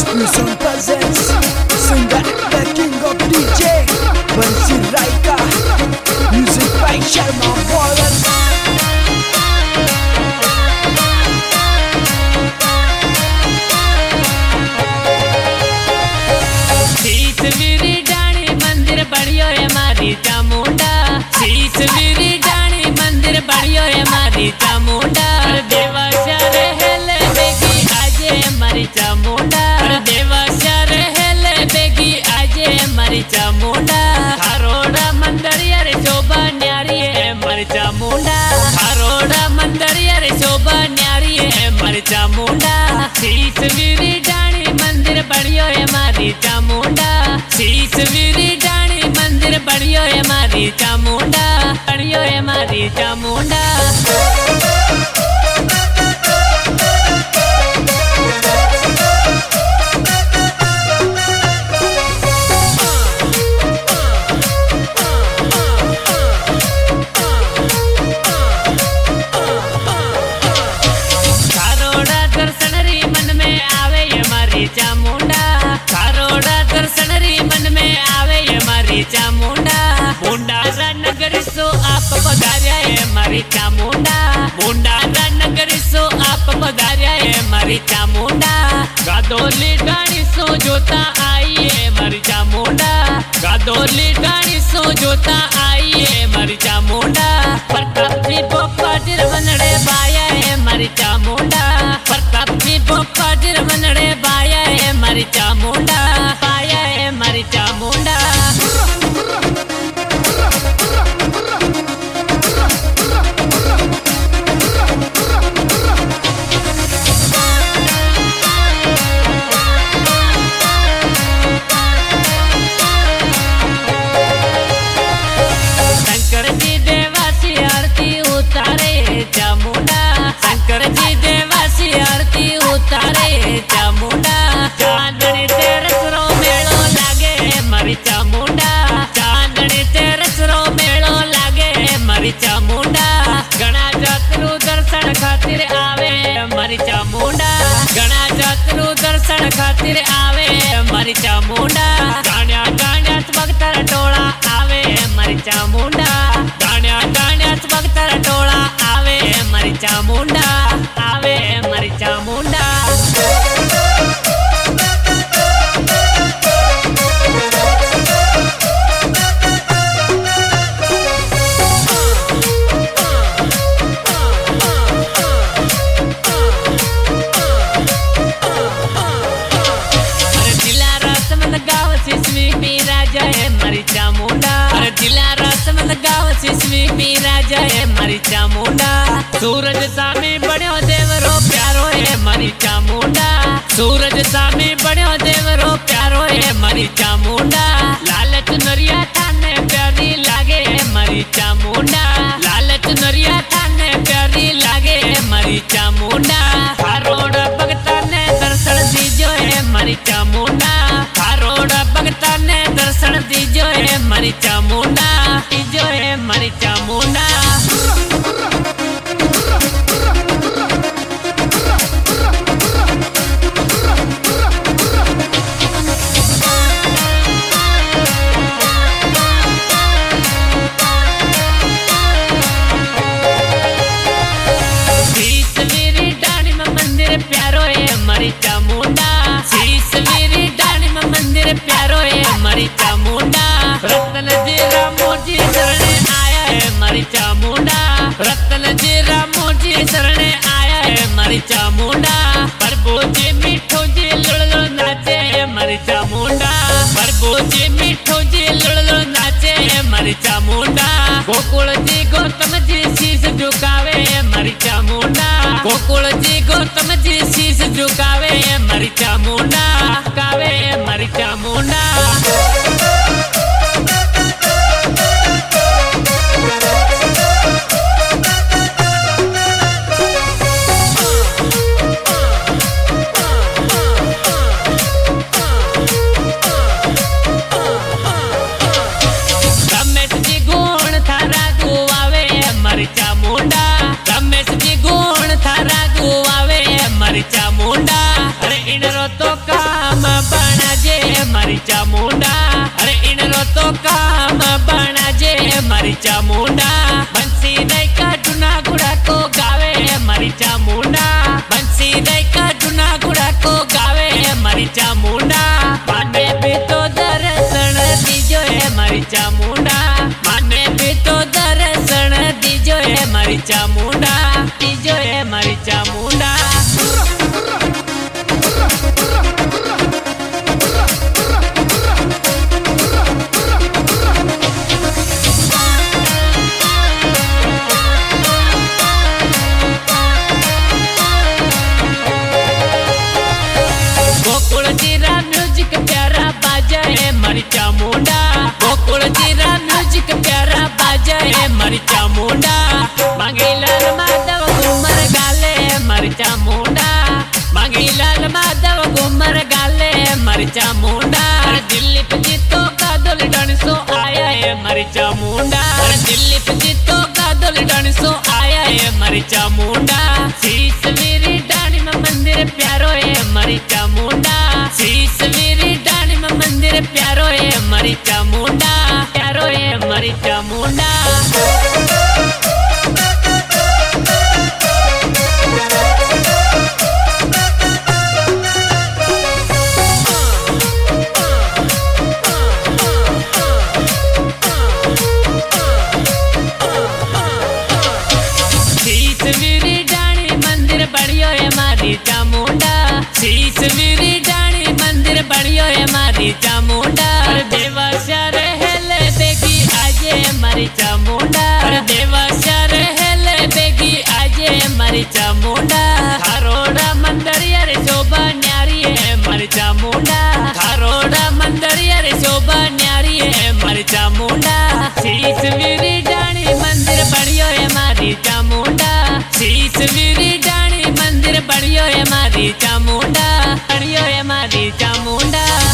Fusion presents singer the king of DJ Bansi Raika. Music by Sharma Wallace. शीश वीरी डाणी मंदिर बढ़ियो है मारी चामुंडा। शीश वीरी डाणी मंदिर बढ़ियो है मारी चामुंडा। देवा शहर हेले बेगी आजे मारी चामुंडा। देवा शहर हेले बेगी आजे मारी चामुंडा। हरोड़ा मंदिर यार शोभा न्यारी है मारी चामुंडा। हरोड़ा मंदिर यार शोभा न्यारी है मारी चामुंडा। शीश वीरी डाणी मंदिर बढ़ियो है मारी चामुंडा। शीश वीरी डाणी मंदिर बढ़ियो है मारी चामुंडा। बढ़ियो है मारी चामुंडा। चामुंडा खारोड़ा दर्शन री मन में आवे ये मारी चामुंडा। मुंडा नगर सो आप पधार्या है मारी चामुंडा। मुंडा नगर सो आप पधार्या है मारी चामुंडा। गादोली डाणी सो जोता आई है मारी चामुंडा। गादोली डाणी सो जोता आई है मारी चामुंडा। प्रताप जी बोपा जिरवनड़े बाया है मारी चामुंडा। प्रताप जी बोपा जिरवनड़े बाया है मारी चामुंडा। पाया है मारी चामुंडा। शंकर जी देवासी आरती उतारे चामुंडा। शंकर जी देवासी आरती उतारे चामुंडा। चांदनी तेरस रो मेलो लागे मारी चामुंडा। चांदनी तेरस रो मेलो लागे मारी चामुंडा। घना जातरू दर्शन खातिर आवे मारी चामुंडा। घना जातरू दर्शन खातिर आवे मारी चामुंडा। गाण्या गाण्यात भक्तर टोळा आवे मारी चामुंडा। गाण्या गाण्यात भक्तर टोळा आवे मारी चामुंडा। आवे मारी चामुंडा। मारी चामुंडा। अरे जिला रासमंद गाँव सिसवी पीरा जय मारी चामुंडा। सूरज सामी बड़ो देवरो प्यारो है मारी चामुंडा। सूरज सामी बड़ो देवरो प्यारो है मारी चामुंडा। लालच नरिया थाने प्यारी लागे मारी चामुंडा। लालच नरिया थाने प्यारी लागे मारी चामुंडा। हरोड़ा भगता ने दर्शन दीजो है मारी चामुंडा। हरोड़ा भगता ने दर्शन दीजो है मारी चामुंडा। दीजो है मारी चामुंडा। शीश वीरी डाणी में मंदिर प्यारो है मारी चामुंडा। शीश वीरी डाणी में मंदिर प्यारो है मारी चामुंडा। रतन जी रामो जी शरणे आया है मारी चामुंडा। रतन जी रामो जी शरणे आया है मारी चामुंडा। प्रभु जी मिठो जी लुड़लो नाचे है मारी चामुंडा। प्रभु जी मिठो जी लुड़लो नाचे है मारी चामुंडा। गोकुल जी गौतम जी शीश झुकावे है मारी चामुंडा। गोकुल जी गौतम जी शीश झुकावे है मारी चामुंडा। कावे है मारी चामुंडा। रमेश जी गुण थारा गुआवे मारी चामुंडा। रमेश जी गुण थारा गुआवे मारी चामुंडा। अरे इनरो तो काम मारी चामुंडा अरे इन रो तो काम बना जे मारी चामुंडा बंसी नहीं का टुना गुड़ा को गावे मारी चामुंडा बंसी नहीं का टुना गुड़ा को गावे मारी चामुंडा माने भी तो दर्शन दीजो है मारी चामुंडा माने भी तो दर्शन दीजो है मारी चामुंडा दीजो है मारी चामुंडा म्यूजिक प्यारा बाजा है मारी चामुंडा गोकुल जीरा म्यूजिक प्यारा बाजा है मारी चामुंडा मांगीलाल माधव घूमर गाले मारी चामुंडा मांगीलाल माधव घूमर गाले मारी चामुंडा दिलीप जीतो का दुल डणसो आया है मारी चामुंडा दिलीप जीतो का दुल डणसो आया है मारी चामुंडा शीश मेरी डाणी में मंदिर प्यारो है मारी चामुंडा शीश मेरी डाणी में मंदिर प्यारो है मारी चामुंडा प्यारो है मारी चामुंडा शीश मेरी डाणी मंदिर बढ़ियो है मारी चामुंडा शीश मेरी डाणी मंदिर बढ़ियो है मारी चामुंडा देवा शर हेले बेगी आजे मारी चामुंडा देवा शर हेले बेगी आजे मारी चामुंडा खारोड़ा मंदिर यार शोभा न्यारी है मारी चामुंडा खारोड़ा मंदिर यार शोभा न्यारी है मारी चामुंडा शीश मेरी डाणी मंदिर बढ़ियो है मारी चामुंडा शीश मेरी डाणी मंदिर बढ़ियो है मारी चामुंडा बढ़ियो है मारी चामुंडा